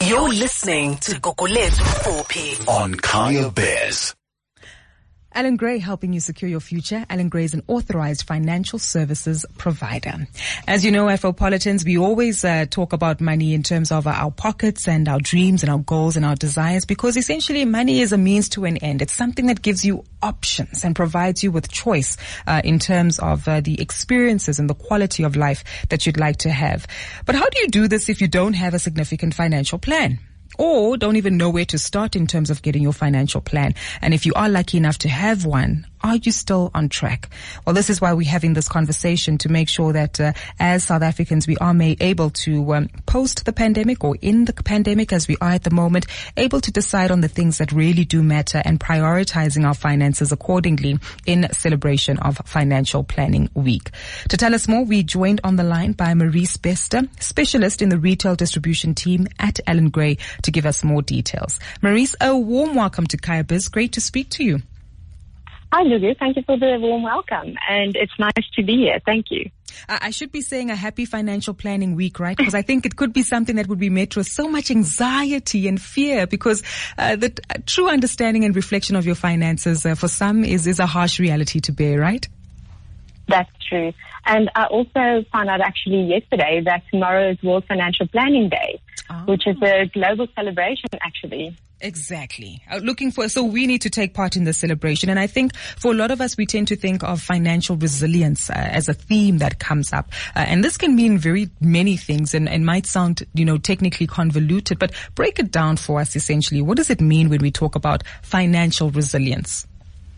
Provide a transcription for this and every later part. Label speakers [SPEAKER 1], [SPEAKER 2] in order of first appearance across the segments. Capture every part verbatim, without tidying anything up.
[SPEAKER 1] You're listening to Gugulethu four P on Kaya Bears.
[SPEAKER 2] Allan Gray, helping you secure your future. Allan Gray is an authorized financial services provider. As you know, Afropolitans, we always uh, talk about money in terms of our pockets and our dreams and our goals and our desires, because essentially money is a means to an end. It's something that gives you options and provides you with choice uh, in terms of uh, the experiences and the quality of life that you'd like to have. But how do you do this if you don't have a significant financial plan? Or don't even know where to start in terms of getting your financial plan? And if you are lucky enough to have one, are you still on track? Well, this is why we're having this conversation, to make sure that uh, as South Africans, we are may, able to, um, post the pandemic or in the pandemic as we are at the moment, able to decide on the things that really do matter and prioritizing our finances accordingly in celebration of Financial Planning Week. To tell us more, we joined on the line by Maurice Bester, specialist in the retail distribution team at Allan Gray, to give us more details. Maurice, a warm welcome to Kaya Biz. Great to speak to you.
[SPEAKER 3] Hi, Lulu. Thank you for the warm welcome. And it's nice to be here. Thank you.
[SPEAKER 2] Uh, I should be saying a happy Financial Planning Week, right? Because I think it could be something that would be met with so much anxiety and fear, because uh, the uh, true understanding and reflection of your finances uh, for some is, is a harsh reality to bear, right?
[SPEAKER 3] That's true. And I also found out actually yesterday that tomorrow is World Financial Planning Day, oh. which is a global celebration actually.
[SPEAKER 2] Exactly. Uh, looking for, so we need to take part in the celebration. And I think for a lot of us, we tend to think of financial resilience uh, as a theme that comes up. Uh, and this can mean very many things and, and might sound, you know, technically convoluted, but break it down for us essentially. What does it mean when we talk about financial resilience?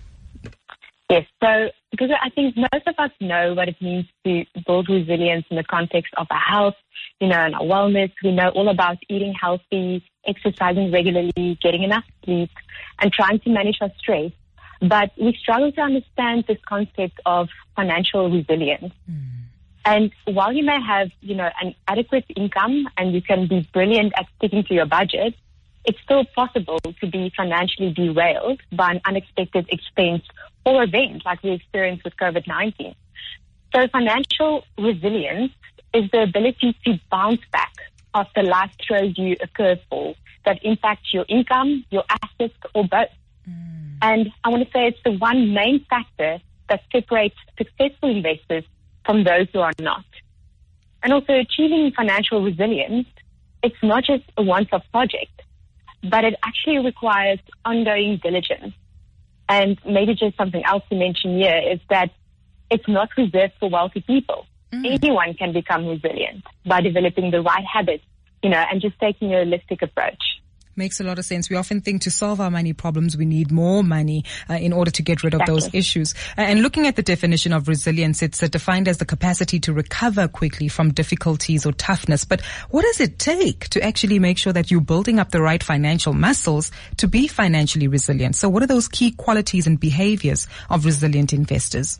[SPEAKER 3] Yes, so because I think most of us know what it means to build resilience in the context of our health, you know, and our wellness. We know all about eating healthy, exercising regularly, getting enough sleep, and trying to manage our stress. But we struggle to understand this concept of financial resilience. Mm. And while you may have, you know, an adequate income and you can be brilliant at sticking to your budget, it's still possible to be financially derailed by an unexpected expense or event like we experienced with COVID nineteen. So financial resilience is the ability to bounce back after life throws you a curveball that impacts your income, your assets, or both. Mm. And I want to say it's the one main factor that separates successful investors from those who are not. And also achieving financial resilience, it's not just a once-off project, but it actually requires ongoing diligence. And maybe just something else to mention here is that it's not reserved for wealthy people. Mm. Anyone can become resilient by developing the right habits, you know, and just taking a holistic approach.
[SPEAKER 2] Makes a lot of sense. We often think to solve our money problems, we need more money uh, in order to get rid of exactly. those issues. Uh, and looking at the definition of resilience, it's uh, defined as the capacity to recover quickly from difficulties or toughness. But what does it take to actually make sure that you're building up the right financial muscles to be financially resilient? So what are those key qualities and behaviors of resilient investors?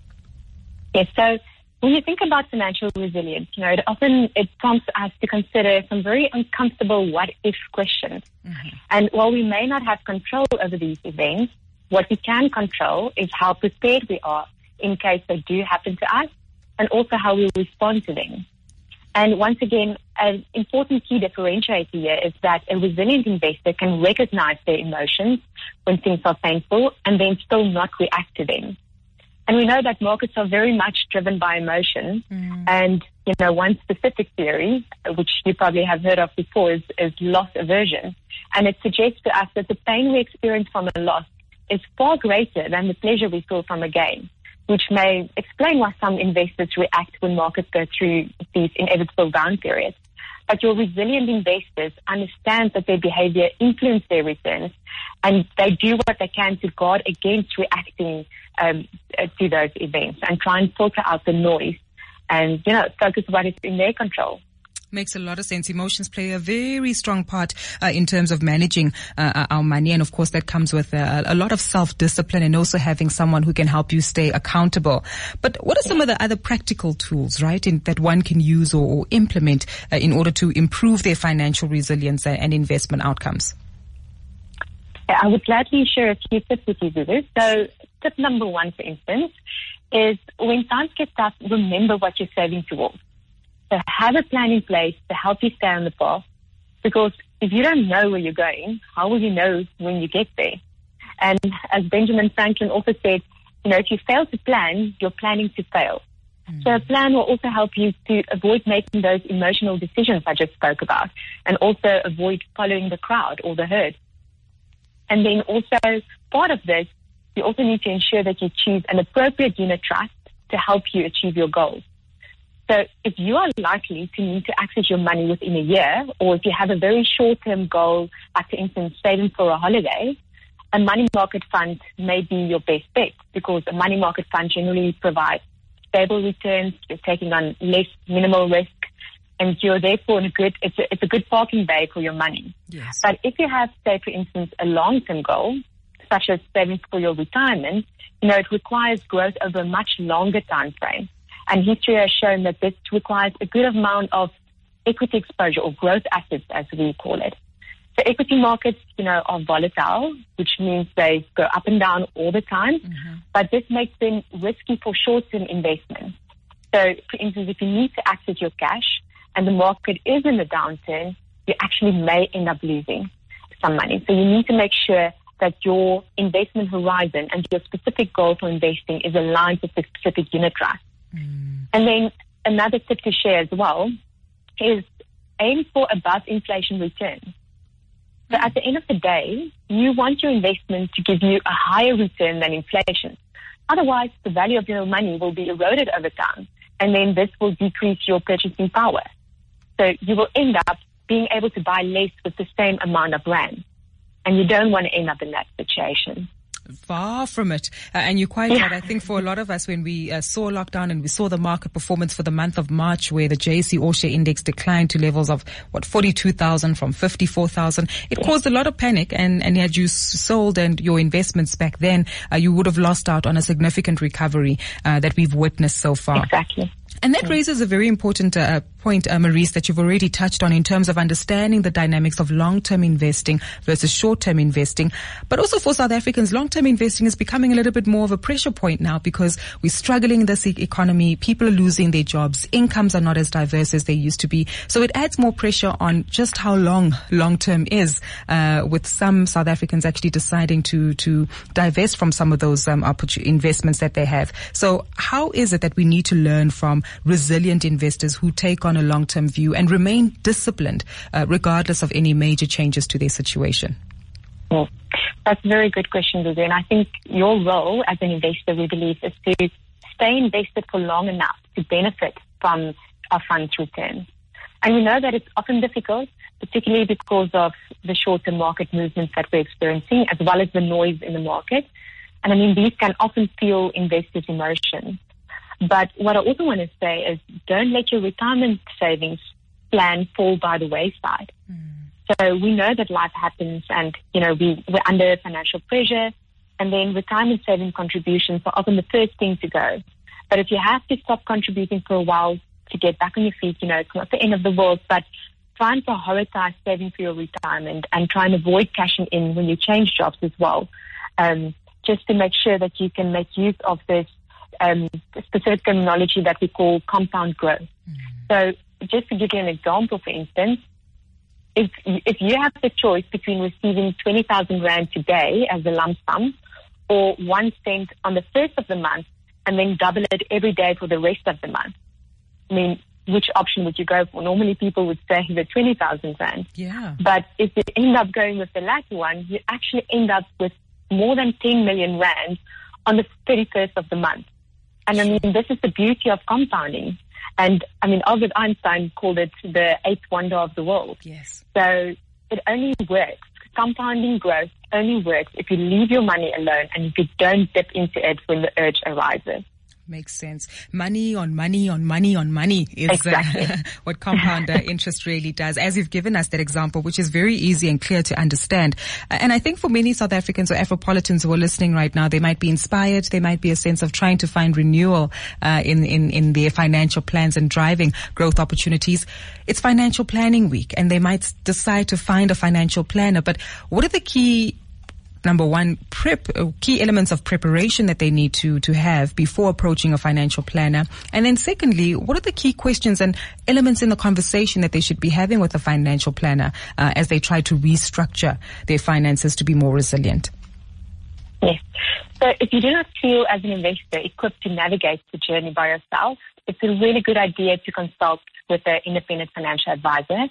[SPEAKER 3] Yes, so when you think about financial resilience, you know, it often it prompts us to consider some very uncomfortable what-if questions. Mm-hmm. And while we may not have control over these events, what we can control is how prepared we are in case they do happen to us, and also how we respond to them. And once again, an important key differentiator here is that a resilient investor can recognize their emotions when things are painful and then still not react to them. And we know that markets are very much driven by emotion. Mm. And, you know, one specific theory, which you probably have heard of before, is, is loss aversion. And it suggests to us that the pain we experience from a loss is far greater than the pleasure we feel from a gain, which may explain why some investors react when markets go through these inevitable down periods. But your resilient investors understand that their behavior influences their returns, and they do what they can to guard against reacting um, to those events and try and filter out the noise and, you know, focus what is in their control.
[SPEAKER 2] Makes a lot of sense. Emotions play a very strong part uh, in terms of managing uh, our money. And of course, that comes with uh, a lot of self-discipline and also having someone who can help you stay accountable. But what are some of the other practical tools, right, in, that one can use or, or implement uh, in order to improve their financial resilience and investment outcomes?
[SPEAKER 3] I would gladly share a few tips with you, Zulu. So tip number one, for instance, is when times get tough, remember what you're saving towards. So have a plan in place to help you stay on the path, because if you don't know where you're going, how will you know when you get there? And as Benjamin Franklin also said, you know, if you fail to plan, you're planning to fail. Mm-hmm. So a plan will also help you to avoid making those emotional decisions I just spoke about, and also avoid following the crowd or the herd. And then also part of this, you also need to ensure that you choose an appropriate unit trust to help you achieve your goals. So if you are likely to need to access your money within a year, or if you have a very short-term goal, like for instance, saving for a holiday, a money market fund may be your best bet, because a money market fund generally provides stable returns, you're taking on less minimal risk, and you're therefore in a good, it's a, it's a good parking bay for your money.
[SPEAKER 2] Yes.
[SPEAKER 3] But if you have, say, for instance, a long-term goal, such as saving for your retirement, you know, it requires growth over a much longer time frame. And history has shown that this requires a good amount of equity exposure, or growth assets, as we call it. So equity markets, you know, are volatile, which means they go up and down all the time. Mm-hmm. But this makes them risky for short-term investments. So, for instance, if you need to access your cash and the market is in a downturn, you actually may end up losing some money. So you need to make sure that your investment horizon and your specific goal for investing is aligned with the specific unit trust. Mm. And then another tip to share as well is aim for above inflation returns. So at the end of the day, you want your investment to give you a higher return than inflation. Otherwise, the value of your money will be eroded over time, and then this will decrease your purchasing power. So you will end up being able to buy less with the same amount of rand, and you don't want to end up in that situation.
[SPEAKER 2] Far from it. Uh, and you're quite right. I think for a lot of us, when we uh, saw lockdown and we saw the market performance for the month of March, where the J S E All-Share Index declined to levels of, what, forty-two thousand from fifty-four thousand, it caused a lot of panic. And, and had you sold and your investments back then, uh, you would have lost out on a significant recovery uh, that we've witnessed so far.
[SPEAKER 3] Exactly.
[SPEAKER 2] And that raises a very important uh, point, uh, Maurice, that you've already touched on in terms of understanding the dynamics of long-term investing versus short-term investing. But also for South Africans, long-term investing is becoming a little bit more of a pressure point now, because we're struggling in this e- economy. People are losing their jobs. Incomes are not as diverse as they used to be. So it adds more pressure on just how long long-term is, uh, with some South Africans actually deciding to, to divest from some of those um, opportun- investments that they have. So how is it that we need to learn from resilient investors who take on a long-term view and remain disciplined uh, regardless of any major changes to their situation?
[SPEAKER 3] Mm. That's a very good question, Lulu. And I think your role as an investor, we believe, is to stay invested for long enough to benefit from our fund's returns. And we know that it's often difficult, particularly because of the short-term market movements that we're experiencing, as well as the noise in the market. And I mean, these can often fuel investors' emotions. But what I also want to say is, don't let your retirement savings plan fall by the wayside. Mm. So we know that life happens, and, you know, we, we're under financial pressure, and then retirement saving contributions are often the first thing to go. But if you have to stop contributing for a while to get back on your feet, you know, it's not the end of the world, but try and prioritize saving for your retirement and try and avoid cashing in when you change jobs as well, um, just to make sure that you can make use of this Um, specific terminology that we call compound growth. Mm. So just to give you an example, for instance, if if you have the choice between receiving twenty thousand rand today as a lump sum, or one cent on the first of the month and then double it every day for the rest of the month, I mean, which option would you go for? Normally people would say the twenty thousand rand.
[SPEAKER 2] Yeah.
[SPEAKER 3] But if you end up going with the latter one, you actually end up with more than ten million rand on the thirty-first of the month. And I mean, this is the beauty of compounding. And I mean, Albert Einstein called it the eighth wonder of the world.
[SPEAKER 2] Yes.
[SPEAKER 3] So it only works. Compounding growth only works if you leave your money alone and if you don't dip into it when the urge arises.
[SPEAKER 2] Makes sense. Money on money on money on money is
[SPEAKER 3] exactly.
[SPEAKER 2] uh, what compound uh, interest really does, as you've given us that example, which is very easy and clear to understand. Uh, and I think for many South Africans or Afropolitans who are listening right now, they might be inspired. There might be a sense of trying to find renewal uh, in, in, in their financial plans and driving growth opportunities. It's financial planning week, and they might decide to find a financial planner. But what are the key number one, prep, uh, key elements of preparation that they need to, to have before approaching a financial planner? And then secondly, what are the key questions and elements in the conversation that they should be having with a financial planner uh, as they try to restructure their finances to be more resilient?
[SPEAKER 3] Yes. So if you do not feel as an investor equipped to navigate the journey by yourself, it's a really good idea to consult with an independent financial advisor.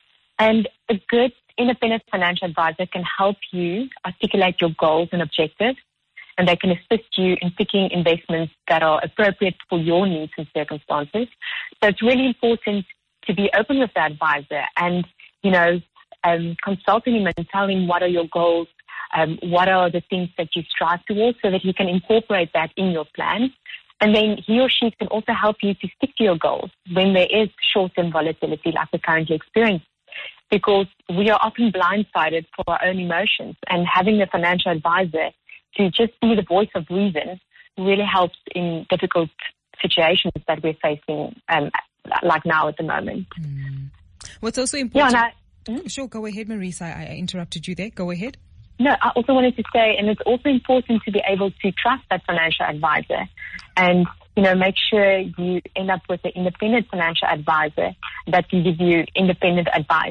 [SPEAKER 3] And a good independent financial advisor can help you articulate your goals and objectives, and they can assist you in picking investments that are appropriate for your needs and circumstances. So it's really important to be open with the advisor and, you know, um, consulting him and telling him what are your goals, um, what are the things that you strive towards, so that he can incorporate that in your plan. And then he or she can also help you to stick to your goals when there is short-term volatility like we're currently experiencing. Because we are often blindsided for our own emotions, and having a financial advisor to just be the voice of reason really helps in difficult situations that we're facing, um, like now at the moment.
[SPEAKER 2] Mm. What's also important...
[SPEAKER 3] Yeah, and I,
[SPEAKER 2] mm? Sure, go ahead, Maurice. I, I interrupted you there. Go ahead.
[SPEAKER 3] No, I also wanted to say, and it's also important to be able to trust that financial advisor and, you know, make sure you end up with an independent financial advisor that can give you independent advice.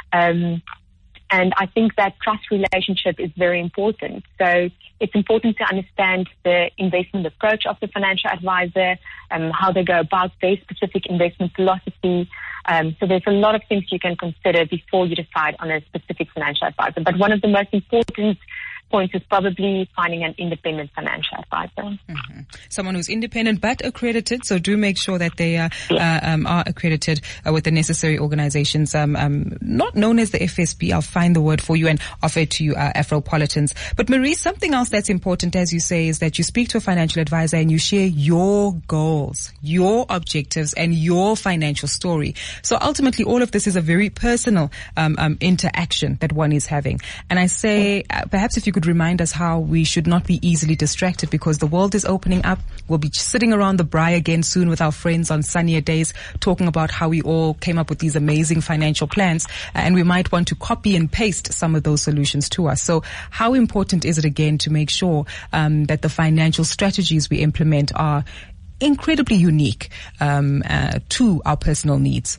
[SPEAKER 3] Um, and I think that trust relationship is very important. So it's important to understand the investment approach of the financial advisor, um, how they go about their specific investment philosophy. Um, so there's a lot of things you can consider before you decide on a specific financial advisor. But one of the most important points is probably finding an independent financial advisor.
[SPEAKER 2] Mm-hmm. Someone who's independent but accredited, so do make sure that they uh, yeah. uh, um, are accredited uh, with the necessary organizations, um, um, not known as the F S B. I'll find the word for you and offer it to you, uh, Afropolitans. But Maurice, something else that's important, as you say, is that you speak to a financial advisor and you share your goals, your objectives, and your financial story. So ultimately, all of this is a very personal um, um, interaction that one is having. And I say, uh, perhaps if you could remind us how we should not be easily distracted, because the world is opening up. We'll be sitting around the braai again soon with our friends on sunnier days, talking about how we all came up with these amazing financial plans, and we might want to copy and paste some of those solutions to us. So how important is it again to make sure um, that the financial strategies we implement are incredibly unique um, uh, to our personal needs?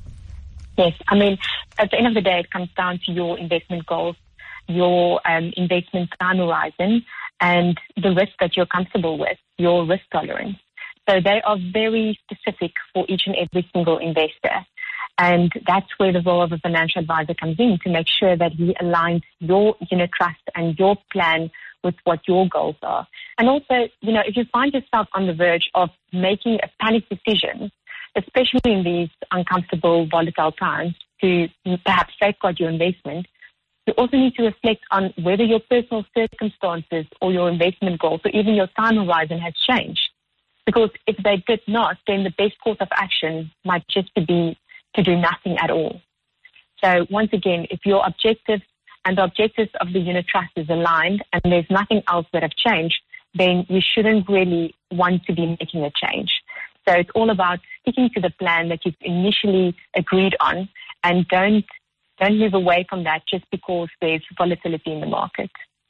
[SPEAKER 3] Yes, I mean, at the end of the day, it comes down to your investment goals, your um, investment time horizon, and the risk that you're comfortable with, your risk tolerance. So they are very specific for each and every single investor. And that's where the role of a financial advisor comes in, to make sure that he aligns your unit trust and your plan with what your goals are. And also, you know, if you find yourself on the verge of making a panic decision, especially in these uncomfortable, volatile times, to perhaps safeguard your investment, you also need to reflect on whether your personal circumstances or your investment goals or even your time horizon has changed. Because if they did not, then the best course of action might just be to do nothing at all. So once again, if your objectives and the objectives of the unit trust is aligned and there's nothing else that have changed, then you shouldn't really want to be making a change. So it's all about sticking to the plan that you've initially agreed on, and don't Don't move away from that just because there's volatility in the market.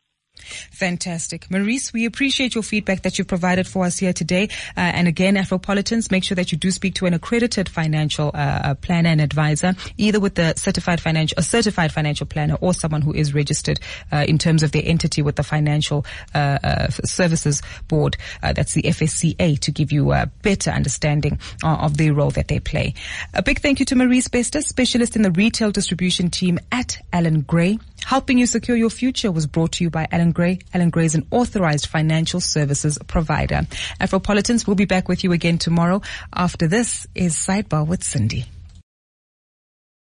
[SPEAKER 2] Fantastic. Maurice, we appreciate your feedback that you've provided for us here today. Uh, and again, Afropolitans, make sure that you do speak to an accredited financial uh, planner and advisor, either with the certified financial, a certified financial planner, or someone who is registered uh, in terms of their entity with the Financial uh, uh, Services Board. Uh, that's the F S C A, to give you a better understanding uh, of the role that they play. A big thank you to Maurice Bester, specialist in the retail distribution team at Allan Gray. Helping you secure your future was brought to you by Allan Gray. Allan Gray is an authorized financial services provider. Afropolitans will be back with you again tomorrow. After this is Sidebar with Cindy.